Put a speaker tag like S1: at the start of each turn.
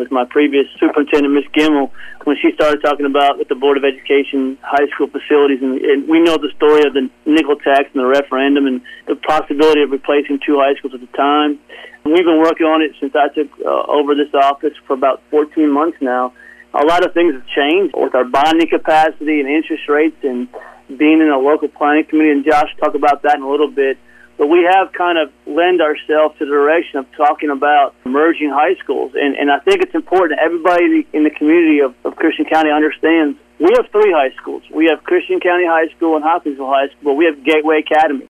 S1: was my previous superintendent, Ms. Gimmel, when she started talking about with the Board of Education high school facilities. And we know the story of the nickel tax and the referendum and the possibility of replacing 2 high schools at the time. And we've been working on it since I took over this office for about 14 months now. A lot of things have changed with our bonding capacity and interest rates and being in a local planning committee, and Josh will talk about that in a little bit. But we have kind of lend ourselves to the direction of talking about merging high schools. And I think it's important that everybody in the community of Christian County understands we have 3 high schools. We have Christian County High School and Hopkinsville High School, but we have Gateway Academy.